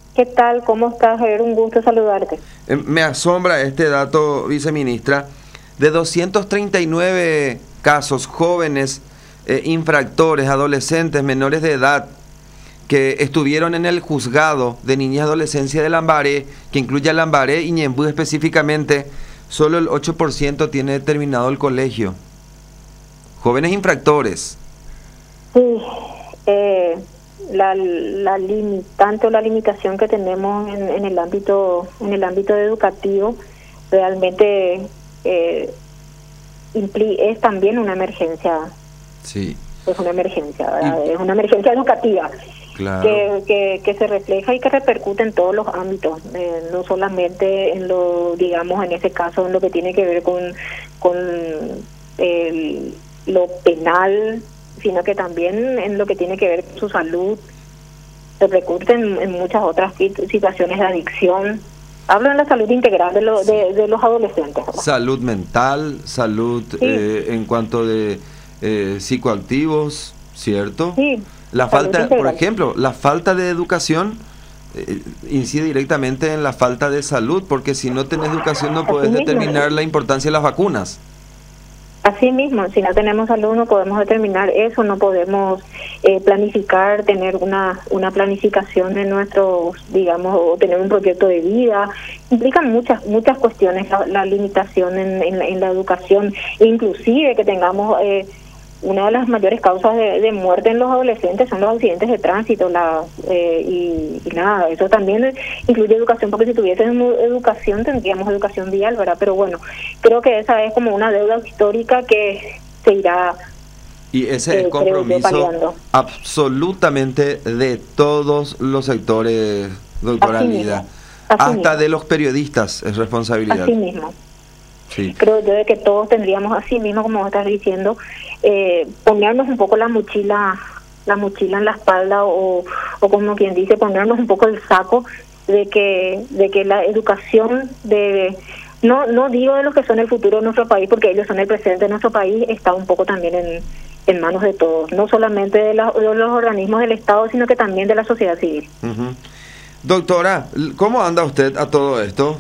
¿Qué tal? ¿Cómo estás, Javier? Un gusto saludarte. Me asombra este dato, viceministra, de 239 casos jóvenes, infractores, adolescentes, menores de edad, que estuvieron en el juzgado de niñez y adolescencia de Lambaré, que incluye a Lambaré y Ñemby específicamente, solo el 8% tiene terminado el colegio. Jóvenes infractores. Sí, la limitante o la limitación que tenemos en el ámbito educativo realmente es también una emergencia. Sí, Es una emergencia, ¿verdad? Es una emergencia educativa. claro. Que se refleja y que repercute en todos los ámbitos, no solamente en lo, digamos, en ese caso, en lo que tiene que ver con lo penal, sino que también en lo que tiene que ver con su salud, repercute en muchas otras situaciones de adicción. Hablo de la salud integral de los adolescentes, ¿verdad? Salud mental, salud Sí. En cuanto de psicoactivos, ¿cierto? Sí, La salud falta, por integral. ejemplo, la falta de educación incide directamente en la falta de salud, porque si no tenés educación no Así puedes mismo. determinar la importancia de las vacunas. Así mismo, si no tenemos salud no podemos determinar eso, no podemos planificar, tener una planificación de nuestros, digamos, o tener un proyecto de vida. Implican muchas cuestiones la limitación en la educación, inclusive que tengamos una de las mayores causas de muerte en los adolescentes son los accidentes de tránsito, y nada, eso también incluye educación, porque si tuviésemos educación tendríamos educación vial, ¿verdad? Pero bueno, creo que esa es como una deuda histórica que se irá, Y ese es creo yo, compromiso paliando. absolutamente de todos los sectores, doctora Así Lida. mismo, así Hasta mismo. de los periodistas es responsabilidad. Así mismo. Sí. Creo yo de que todos tendríamos así mismo, como vos estás diciendo, ponernos un poco la mochila en la espalda, o como quien dice, ponernos un poco el saco de que la educación no digo de los que son el futuro de nuestro país, porque ellos son el presente de nuestro país, está un poco también en manos de todos, no solamente de los organismos del Estado, sino que también de la sociedad civil. Ujú. Doctora, ¿cómo anda usted a todo esto?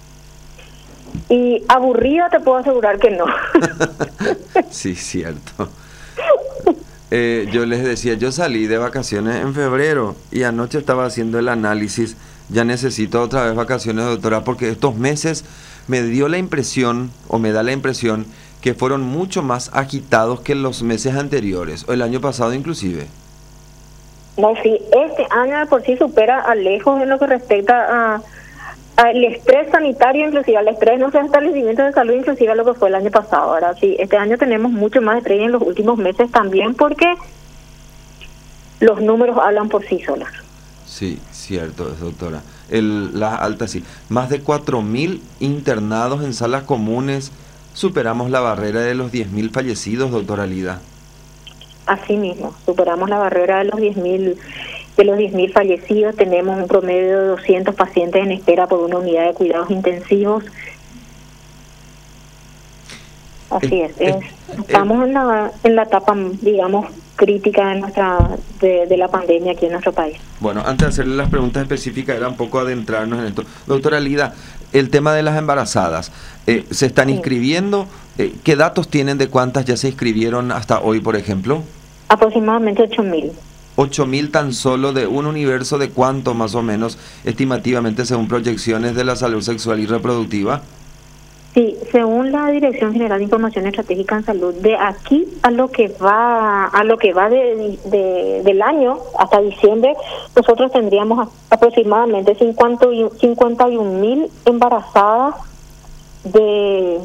Y aburrida te puedo asegurar que no. Sí, cierto. Yo les decía, yo salí de vacaciones en febrero y anoche estaba haciendo el análisis. Ya necesito otra vez vacaciones, doctora, porque estos meses me dio la impresión, o me da la impresión, que fueron mucho más agitados que los meses anteriores, o el año pasado inclusive. No, sí, este año de por sí supera a lejos en lo que respecta al estrés sanitario, inclusive al estrés en nuestros establecimientos de salud, inclusive a lo que fue el año pasado. Ahora sí, este año tenemos mucho más estrés en los últimos meses también, porque los números hablan por sí solos. Sí, cierto, doctora. Las altas, sí. Más de 4.000 internados en salas comunes. Superamos la barrera de los 10.000 fallecidos, doctora Lida. Así mismo, superamos la barrera de los 10.000 fallecidos. Tenemos un promedio de 200 pacientes en espera por una unidad de cuidados intensivos. Así estamos en la etapa, digamos, crítica de la pandemia aquí en nuestro país. Bueno, antes de hacerle las preguntas específicas, era un poco adentrarnos en esto. Doctora Lida, el tema de las embarazadas, ¿se están inscribiendo? ¿Qué datos tienen de cuántas ya se inscribieron hasta hoy, por ejemplo? Aproximadamente 8.000. 8.000 tan solo, de un universo de cuánto más o menos, estimativamente, según proyecciones de la salud sexual y reproductiva. Sí, según la Dirección General de Información Estratégica en Salud, de aquí a lo que va del año hasta diciembre, nosotros tendríamos aproximadamente 51.000 embarazadas de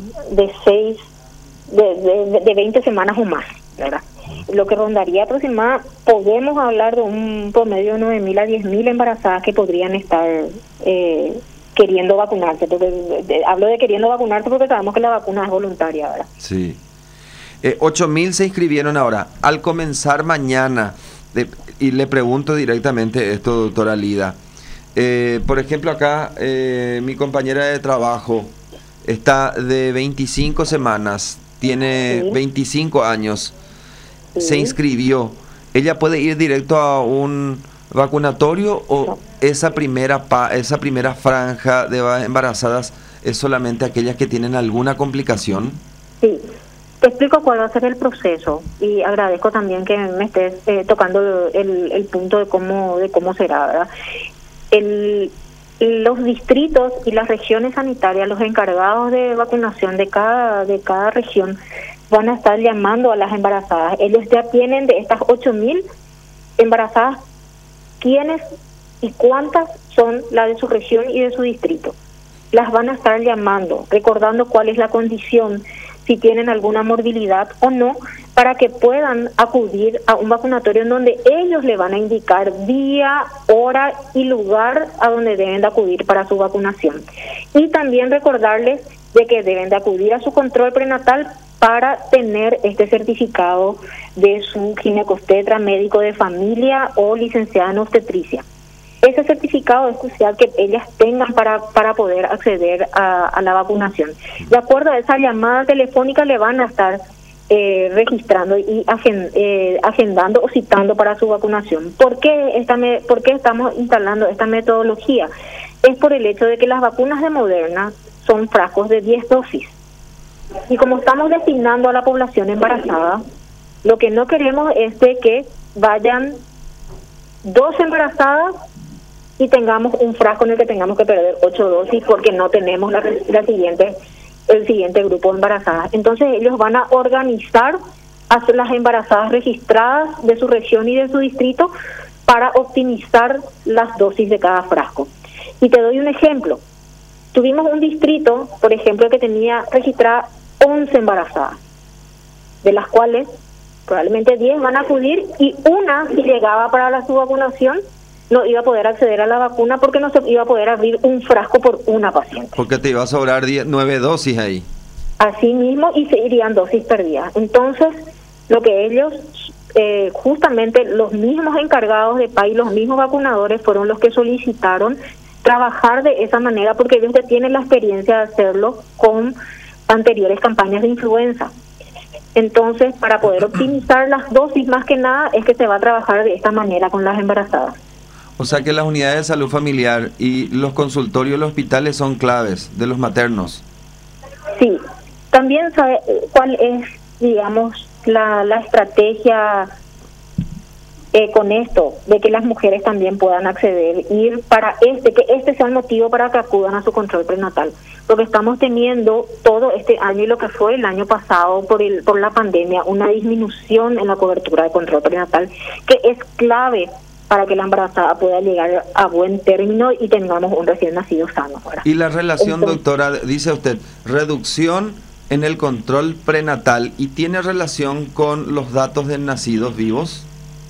20 semanas o más, ¿verdad? Lo que rondaría aproximadamente, podemos hablar de un promedio de 9.000 a 10.000 embarazadas que podrían estar queriendo vacunarse, porque hablo de queriendo vacunarse porque sabemos que la vacuna es voluntaria, ¿verdad? Sí. 8.000 se inscribieron ahora. Al comenzar mañana, y le pregunto directamente esto, doctora Lida. Por ejemplo, acá mi compañera de trabajo está de 25 semanas, tiene 25 años, se inscribió. ¿Ella puede ir directo a un vacunatorio o esa primera franja de embarazadas es solamente aquellas que tienen alguna complicación? Sí, te explico cuál va a ser el proceso y agradezco también que me estés tocando el punto de cómo será, ¿verdad? Los distritos y las regiones sanitarias, los encargados de vacunación de cada región, van a estar llamando a las embarazadas. Ellos ya tienen de estas 8.000 embarazadas quiénes y cuántas son las de su región y de su distrito. Las van a estar llamando, recordando cuál es la condición, si tienen alguna morbilidad o no, para que puedan acudir a un vacunatorio en donde ellos le van a indicar día, hora y lugar a donde deben de acudir para su vacunación. Y también recordarles de que deben de acudir a su control prenatal para tener este certificado de su ginecobstetra, médico de familia o licenciada en obstetricia. Ese certificado es crucial que ellas tengan para poder acceder a la vacunación. De acuerdo a esa llamada telefónica le van a estar registrando y agendando o citando para su vacunación. ¿Por qué estamos instalando esta metodología? Es por el hecho de que las vacunas de Moderna son frascos de 10 dosis. Y como estamos destinando a la población embarazada, lo que no queremos es de que vayan 2 embarazadas y tengamos un frasco en el que tengamos que perder 8 dosis porque no tenemos el siguiente grupo de embarazadas. Entonces ellos van a organizar a las embarazadas registradas de su región y de su distrito para optimizar las dosis de cada frasco. Y te doy un ejemplo. Tuvimos un distrito, por ejemplo, que tenía registradas 11 embarazadas, de las cuales probablemente 10 van a acudir y una, si llegaba para su vacunación, no iba a poder acceder a la vacuna porque no se iba a poder abrir un frasco por una paciente. Porque te iba a sobrar 9 dosis ahí. Así mismo, y se irían dosis perdidas. Entonces, lo que ellos, justamente los mismos encargados de PAI, los mismos vacunadores, fueron los que solicitaron trabajar de esa manera porque ellos ya tienen la experiencia de hacerlo con anteriores campañas de influenza. Entonces, para poder optimizar las dosis, más que nada, es que se va a trabajar de esta manera con las embarazadas. O sea que las unidades de salud familiar y los consultorios, los hospitales son claves de los maternos. Sí, también sabe cuál es, digamos, la estrategia con esto, de que las mujeres también puedan acceder, ir para que este sea el motivo para que acudan a su control prenatal. Porque estamos teniendo todo este año y lo que fue el año pasado por la pandemia, una disminución en la cobertura de control prenatal, que es clave para que la embarazada pueda llegar a buen término y tengamos un recién nacido sano. ¿Verdad? Y la relación, doctora, dice usted, reducción en el control prenatal, ¿y tiene relación con los datos de nacidos vivos?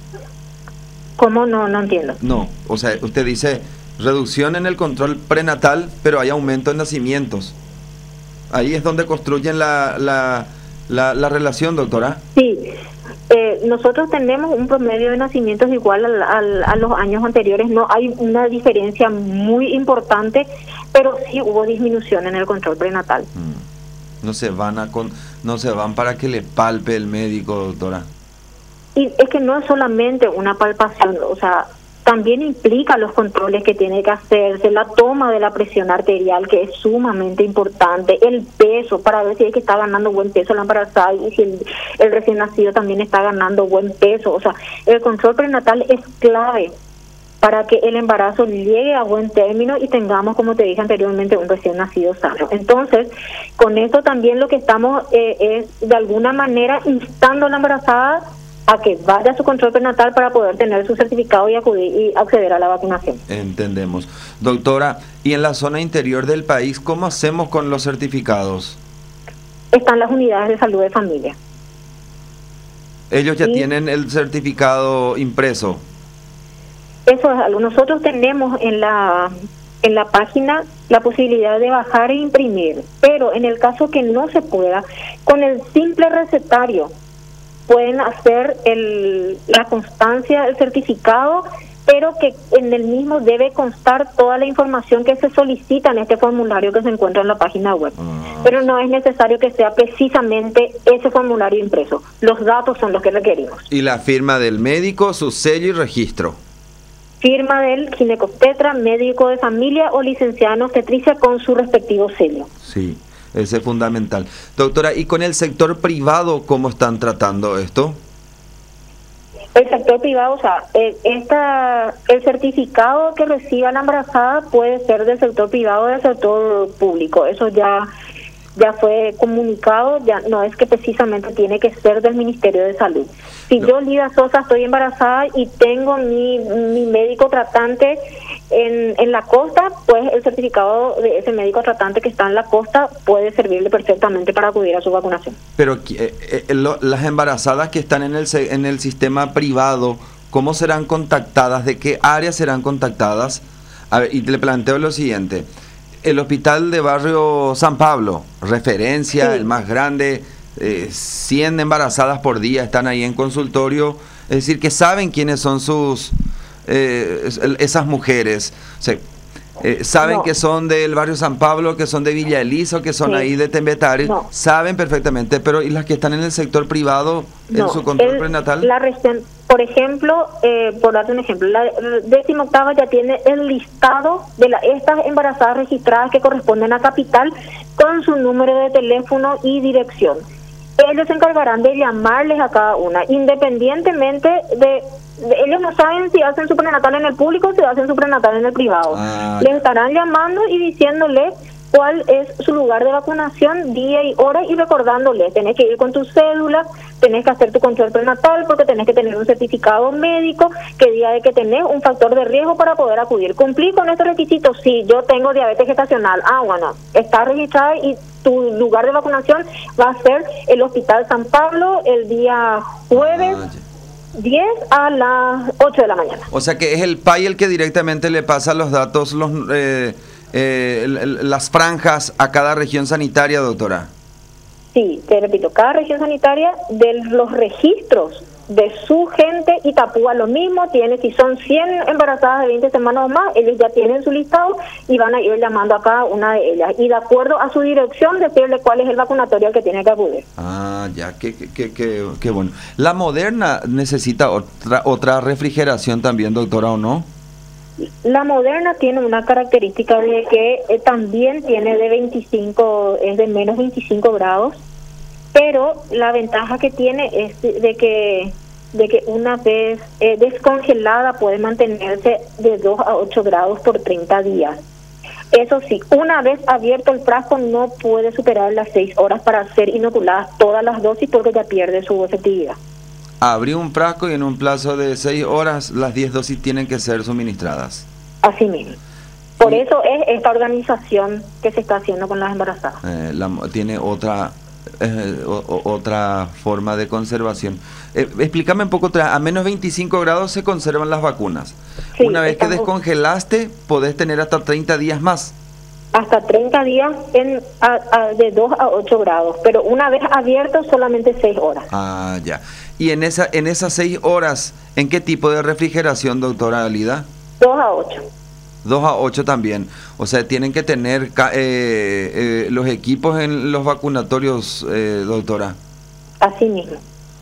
¿Cómo? No entiendo. No, o sea, usted dice reducción en el control prenatal, pero hay aumento en nacimientos. Ahí es donde construyen la relación, doctora. Sí. Nosotros tenemos un promedio de nacimientos igual a los años anteriores. No hay una diferencia muy importante, pero sí hubo disminución en el control prenatal. No se van para que le palpe el médico, doctora. Y es que no es solamente una palpación, o sea, también implica los controles que tiene que hacerse, la toma de la presión arterial, que es sumamente importante, el peso, para ver si es que está ganando buen peso la embarazada y si el recién nacido también está ganando buen peso. O sea, el control prenatal es clave para que el embarazo llegue a buen término y tengamos, como te dije anteriormente, un recién nacido sano. Entonces, con esto también lo que estamos es de alguna manera instando a la embarazada a que vaya a su control prenatal para poder tener su certificado y acceder a la vacunación. Entendemos. Doctora, y en la zona interior del país, ¿cómo hacemos con los certificados? Están las unidades de salud de familia. Ellos ya tienen el certificado impreso. Eso es algo. Nosotros tenemos en la página la posibilidad de bajar e imprimir, pero en el caso que no se pueda, con el simple recetario pueden hacer la constancia del certificado, pero que en el mismo debe constar toda la información que se solicita en este formulario que se encuentra en la página web. Pero no es necesario que sea precisamente ese formulario impreso. Los datos son los que requerimos. Y la firma del médico, su sello y registro. firma del ginecobstetra, médico de familia o licenciado en obstetricia con su respectivo sello. Sí, ese es fundamental. Doctora, ¿y con el sector privado cómo están tratando esto? El sector privado, o sea, el certificado que reciba la embarazada puede ser del sector privado o del sector público. Eso ya fue comunicado, ya no es que precisamente tiene que ser del Ministerio de Salud. Si yo, Lida Sosa, estoy embarazada y tengo mi médico tratante en la costa, pues el certificado de ese médico tratante que está en la costa puede servirle perfectamente para acudir a su vacunación. Pero las embarazadas que están en el sistema privado, ¿cómo serán contactadas? ¿De qué área serán contactadas? A ver, y le planteo lo siguiente. El hospital de barrio San Pablo, referencia, sí, el más grande, 100 embarazadas por día están ahí en consultorio, es decir, que saben quiénes son esas mujeres, o sea, saben que son del barrio San Pablo, que son de Villa Elisa, que son ahí de Tembetare, saben perfectamente, pero ¿y las que están en el sector privado en su control prenatal? La región, por ejemplo, por darte un ejemplo, la 18ª ya tiene el listado de estas embarazadas registradas que corresponden a Capital con su número de teléfono y dirección. Ellos se encargarán de llamarles a cada una, independientemente de ellos no saben si hacen su prenatal en el público o si hacen su prenatal en el privado. Les estarán llamando y diciéndoles cuál es su lugar de vacunación, día y hora, y recordándoles, tenés que ir con tu cédula, tenés que hacer tu control prenatal porque tenés que tener un certificado médico que diga de que tenés un factor de riesgo para poder acudir. Cumplir con estos requisitos. Sí, yo tengo diabetes gestacional. Bueno, está registrada y tu lugar de vacunación va a ser el Hospital San Pablo el día jueves 10 a las 8 de la mañana. O sea que es el PAI el que directamente le pasa los datos, las franjas a cada región sanitaria, doctora. Sí, te repito, cada región sanitaria de los registros de su gente, Itapúa lo mismo, tiene, si son 100 embarazadas de 20 semanas o más, ellos ya tienen su listado y van a ir llamando a cada una de ellas. Y de acuerdo a su dirección, decirle cuál es el vacunatorio al que tiene que acudir. Ya, qué bueno. ¿La Moderna necesita otra refrigeración también, doctora, o no? La Moderna tiene una característica de que también tiene es de menos 25 grados, pero la ventaja que tiene es de que una vez descongelada puede mantenerse de 2 a 8 grados por 30 días. Eso sí, una vez abierto el frasco no puede superar las 6 horas para ser inoculadas todas las dosis porque ya pierde su efectividad. Abrí un frasco y en un plazo de 6 horas las 10 dosis tienen que ser suministradas. Así mismo. Por eso es esta organización que se está haciendo con las embarazadas. Tiene otra forma de conservación. Explícame un poco, a menos 25 grados se conservan las vacunas. Sí, una vez que descongelaste, podés tener hasta 30 días más. Hasta 30 días de 2 a 8 grados, pero una vez abierto solamente 6 horas. Ya. Y en esas 6 horas, ¿en qué tipo de refrigeración, doctora Alida? 2 a 8. 2 a 8 también. O sea, tienen que tener los equipos en los vacunatorios, doctora. Así mismo.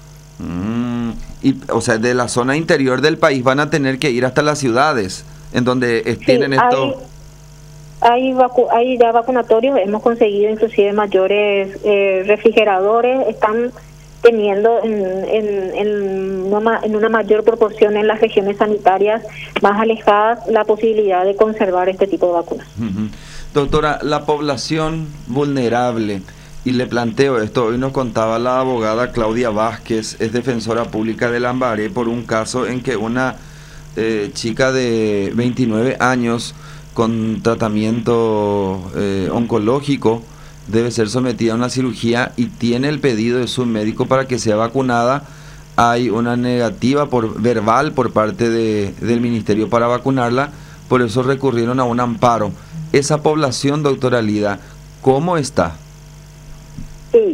O sea, de la zona interior del país van a tener que ir hasta las ciudades, en donde tienen esto. Hay ya vacunatorios, hemos conseguido inclusive mayores refrigeradores, están teniendo en una mayor proporción en las regiones sanitarias más alejadas la posibilidad de conservar este tipo de vacunas. Doctora, la población vulnerable, y le planteo esto, hoy nos contaba la abogada Claudia Vázquez, es defensora pública de Lambaré, por un caso en que una chica de 29 años con tratamiento oncológico debe ser sometida a una cirugía y tiene el pedido de su médico para que sea vacunada. Hay una negativa verbal por parte del ministerio para vacunarla, por eso recurrieron a un amparo. Esa población, doctora Lida, ¿cómo está? Sí,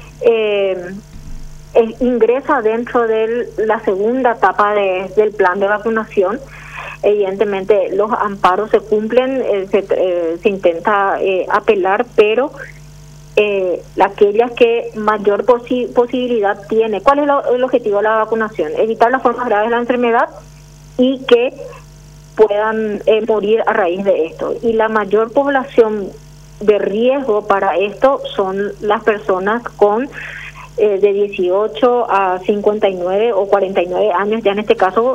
ingresa dentro de la segunda etapa del plan de vacunación. Evidentemente los amparos se cumplen, se intenta apelar, pero aquellas que mayor posibilidad tiene. ¿Cuál es el objetivo de la vacunación? Evitar las formas graves de la enfermedad y que puedan morir a raíz de esto. Y la mayor población de riesgo para esto son las personas con de 18 a 59 o 49 años, ya en este caso,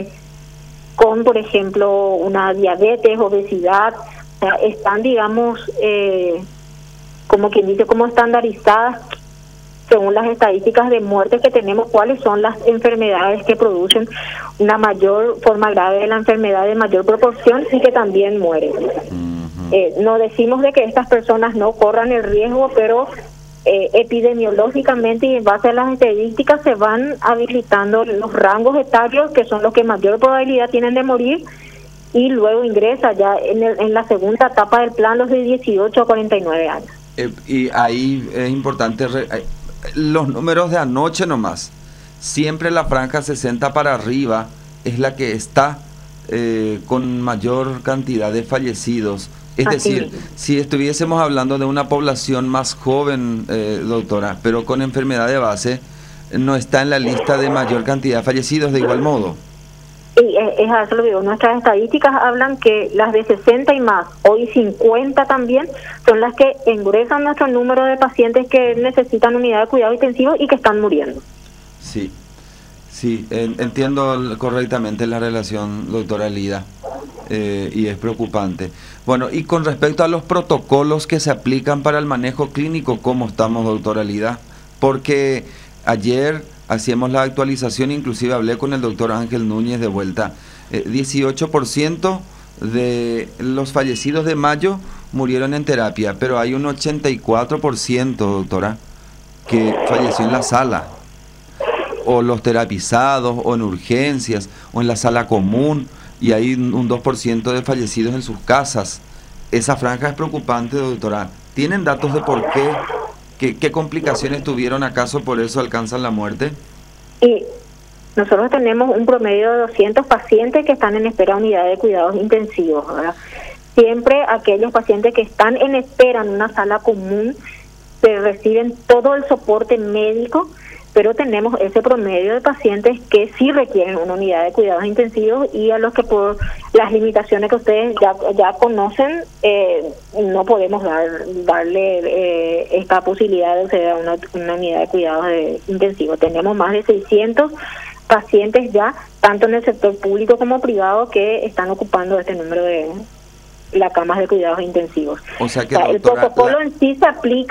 con, por ejemplo, una diabetes, obesidad, o sea, están, digamos, como quien dice, como estandarizadas según las estadísticas de muerte que tenemos, cuáles son las enfermedades que producen una mayor forma grave de la enfermedad de mayor proporción y que también mueren. No decimos de que estas personas no corran el riesgo, pero epidemiológicamente y en base a las estadísticas se van habilitando los rangos etarios que son los que mayor probabilidad tienen de morir, y luego ingresa ya en la segunda etapa del plan los de 18 a 49 años. Y ahí es importante los números de anoche nomás. Siempre la franja 60 para arriba es la que está con mayor cantidad de fallecidos. Es decir, si estuviésemos hablando de una población más joven, doctora, pero con enfermedad de base, no está en la lista de mayor cantidad de fallecidos de igual modo. Y es a eso lo digo. Nuestras estadísticas hablan que las de 60 y más, hoy 50 también, son las que engruesan nuestro número de pacientes que necesitan unidad de cuidado intensivo y que están muriendo. Sí, sí, entiendo correctamente la relación, doctora Lida, y es preocupante. Bueno, y con respecto a los protocolos que se aplican para el manejo clínico, ¿cómo estamos, doctora Lida? Porque ayer hacíamos la actualización, inclusive hablé con el doctor Ángel Núñez de vuelta. 18% de los fallecidos de mayo murieron en terapia, pero hay un 84%, doctora, que falleció en la sala, o los terapizados, o en urgencias, o en la sala común, y hay un 2% de fallecidos en sus casas. Esa franja es preocupante, doctora. ¿Tienen datos de por qué? ¿Qué complicaciones tuvieron acaso por eso alcanzan la muerte? Y nosotros tenemos un promedio de 200 pacientes que están en espera de unidad de cuidados intensivos, ¿verdad? Siempre aquellos pacientes que están en espera en una sala común se reciben todo el soporte médico, pero tenemos ese promedio de pacientes que sí requieren una unidad de cuidados intensivos y a los que por las limitaciones que ustedes ya conocen, no podemos darle esta posibilidad de acceder a una unidad de cuidados intensivos. Tenemos más de 600 pacientes ya, tanto en el sector público como privado, que están ocupando este número de las camas de cuidados intensivos. O sea que, doctora, el protocolo en sí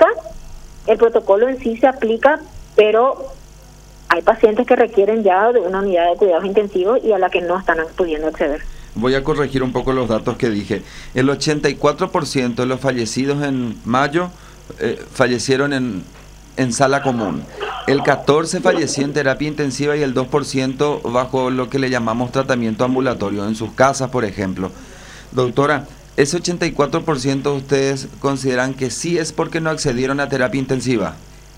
se aplica, pero hay pacientes que requieren ya de una unidad de cuidados intensivos y a la que no están pudiendo acceder. Voy a corregir un poco los datos que dije. El 84% de los fallecidos en mayo fallecieron en sala común. El 14% falleció en terapia intensiva y el 2% bajo lo que le llamamos tratamiento ambulatorio, en sus casas, por ejemplo. Doctora, ¿ese 84% ustedes consideran que sí es porque no accedieron a terapia intensiva?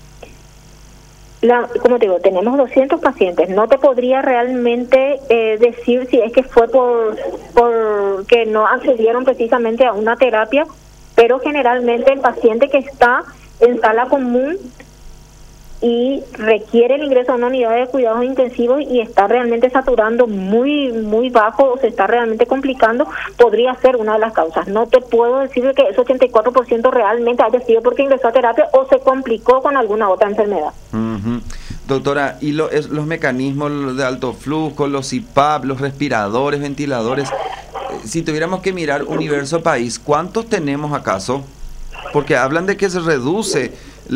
Como te digo, tenemos 200 pacientes. No te podría realmente decir si es que fue por que no accedieron precisamente a una terapia, pero generalmente el paciente que está en sala común y requiere el ingreso a una unidad de cuidados intensivos y está realmente saturando muy bajo o se está realmente complicando, podría ser una de las causas. No te puedo decir que ese 84% realmente haya sido porque ingresó a terapia o se complicó con alguna otra enfermedad. Doctora, ¿y los mecanismos de alto flujo, los CPAP, los respiradores, ventiladores? Si tuviéramos que mirar universo país, ¿cuántos tenemos acaso? Porque hablan de que se reduce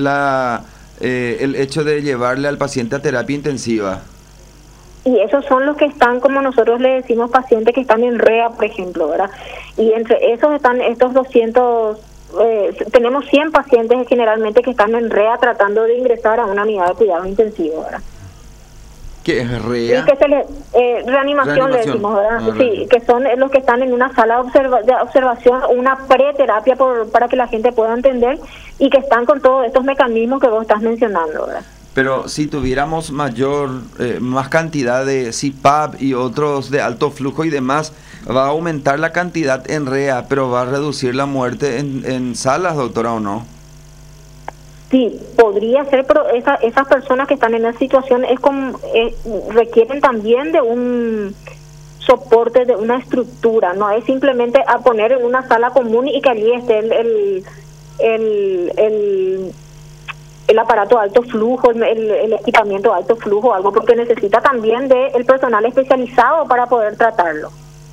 el hecho de llevarle al paciente a terapia intensiva. Y esos son los que están, como nosotros le decimos, pacientes que están en REA, por ejemplo, ¿verdad? Y entre esos están estos 200, tenemos 100 pacientes generalmente que están en REA tratando de ingresar a una unidad de cuidados intensivos, ¿verdad? ¿Qué es REA? Sí, que reanimación le decimos, ¿verdad? Sí, que son los que están en una sala de observación, una preterapia para que la gente pueda entender y que están con todos estos mecanismos que vos estás mencionando, ¿verdad? Pero si tuviéramos más cantidad de CPAP y otros de alto flujo y demás, va a aumentar la cantidad en REA, pero va a reducir la muerte en salas, doctora, ¿o no? Sí, podría ser, pero esas personas que están en esa situación requieren también de un soporte de una estructura, no es simplemente a poner en una sala común y que allí esté el aparato de alto flujo, el equipamiento de alto flujo, algo, porque necesita también del personal especializado para poder tratarlo.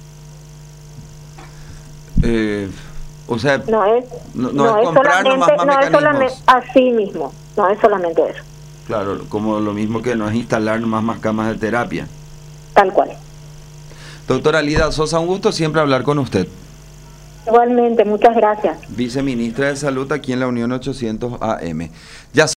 O sea, no es comprar nomás más no es solamente mecanismos. así mismo, no es solamente eso. Claro, como lo mismo que no es instalar más camas de terapia. Tal cual. Doctora Lida Sosa, un gusto siempre hablar con usted. Igualmente, muchas gracias. Viceministra de Salud aquí en la Unión 800 AM. Ya